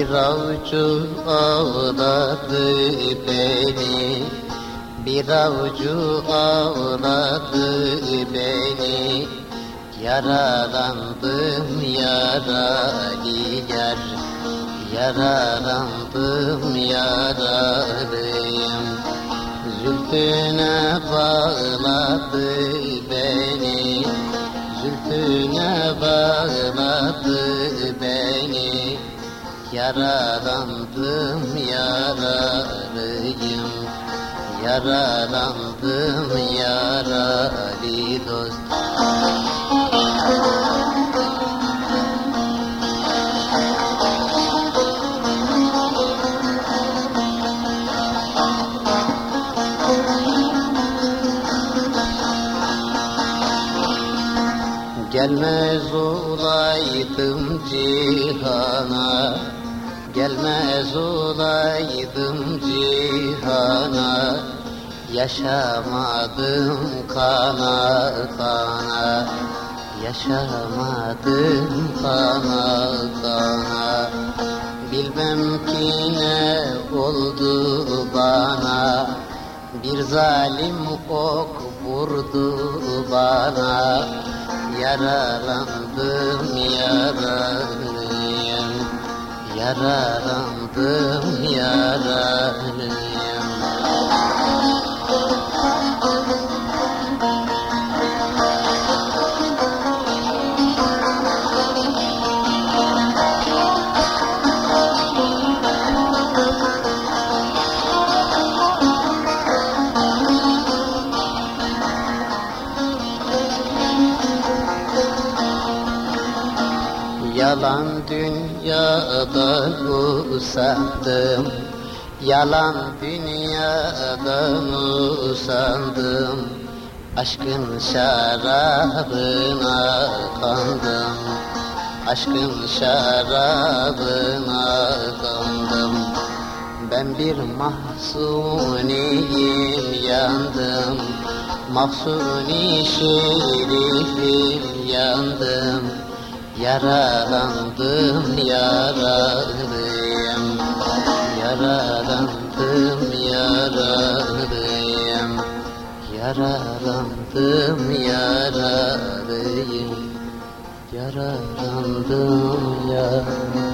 Bir avucu ağladı beni, bir avucu ağladı beni. Yaralandım yaralı yar, yaralandım yaralıyım. Zülfüne bağladı beni, zülfüne bağladı beni. Yaralandım yaralıyım, yaralandım yaralı dost. Gelmez olaydım cihana, gelmez olaydım cihana. Yaşamadım kana kana, yaşamadım kana kana. Bilmem ki ne oldu bana, bir zalim ok vurdu bana. Yaralandım yaralıyım, yaralandım yaralıyım. Yalan dünyadan usandım, yalan dünyadan usandım. Aşkın şarabına kandım, aşkın şarabına kandım. Ben bir mahzuniyim yandım, mahzuni şerifim yandım. Yaralandım yaralıyım, yaralandım yaralıyım, yaralandım yaralıyım, yaralandım yaralıyım.